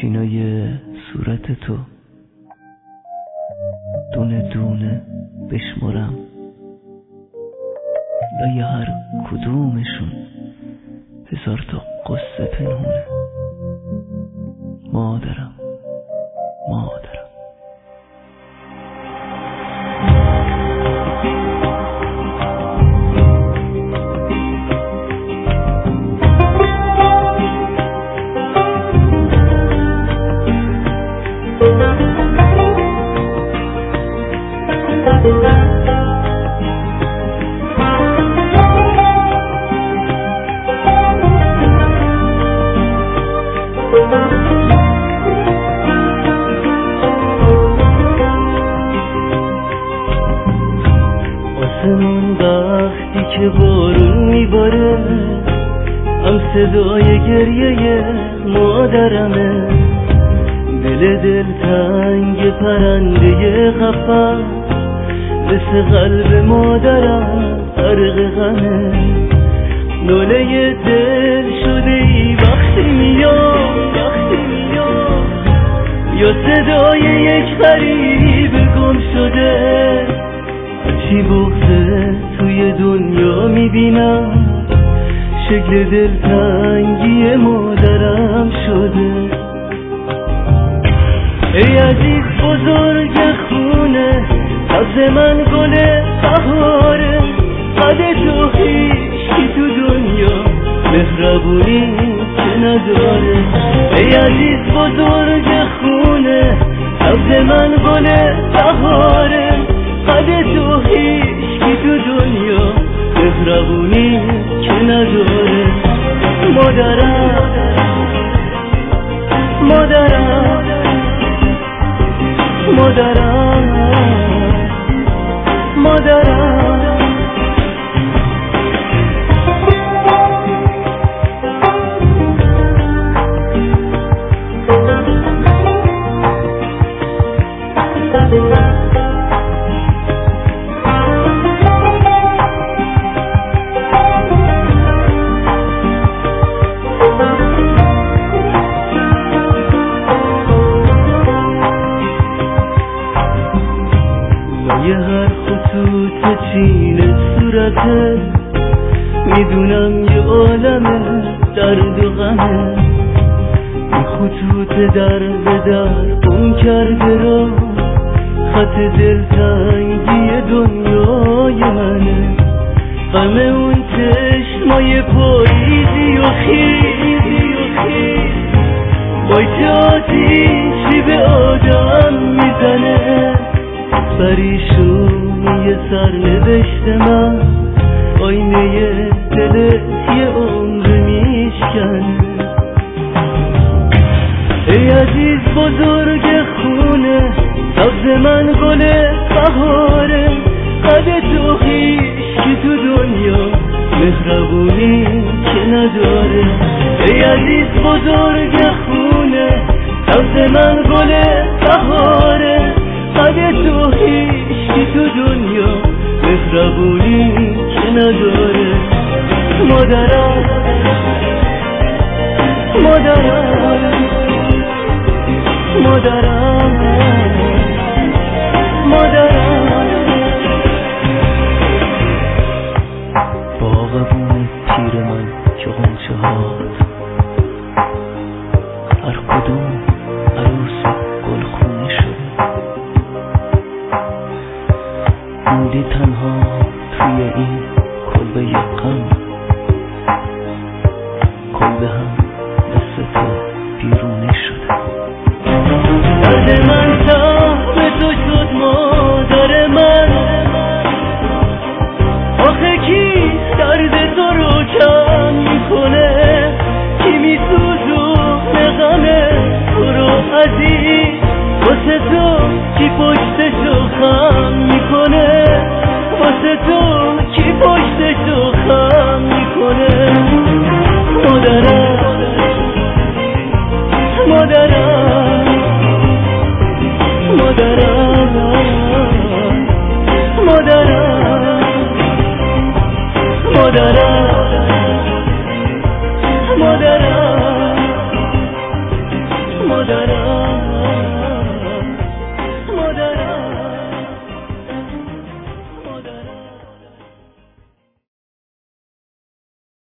سینای صورت تو دونه دونه بشمرم، لای هر کدومشون 1000 تا قصه پنهونه. مادرم آسمون وقتی که بارون میباره هم صدای گریه مادرمه، دل تنگ پرنده قفس مثل قلب مادرم غرق غمه. ناله دل شده ای وقتی میاد یا صدای یک غریب گم شده. هرچی بغضه توی دنیا میبینم شکل دلتنگی مادرم شده. ای عزیز بزرگ خونه سبز من گل بهاره، قد تو هیچکی تو دنیا مهربونی که نداره. ای عزیز بزرگ خونه سبز من گل بهاره، قد تو هیچکی تو دنیا مهربونی که نداره. مادرم یه هر خطوط چین صورته میدونم یه عالمه درد و غمه. این خطوط در به در اون کرده را خط دلتنگی دنیای منه. غم اون چشمای پاییزی و خیزی بایتاتی به آدم میزنه. پریشونی سرنوشت من آینه دلت یه عمر میشکنه. ای عزیز بزرگ خونه سبز من گل بهاره، قد تو هیچکی تو دنیا مهربونی که نداره. ای عزیز بزرگ خونه سبز من گل بهاره، قد تو هیچکی تو دنیا مهربونی که نداره. مادرم باغبون پیر من که غنچه هات هر کدوم عروس گلخونه شده. موندی تنها توی این کلبه غم، کلبه هم دست تو بیرونه شده. درد من تحت تو شد مادر من، آخه کی درد تو رو کم میکنه؟ کی میسوزونه غم تو رو عزیز؟ واسه تو کی پشتشو خم میکنه؟ واسه تو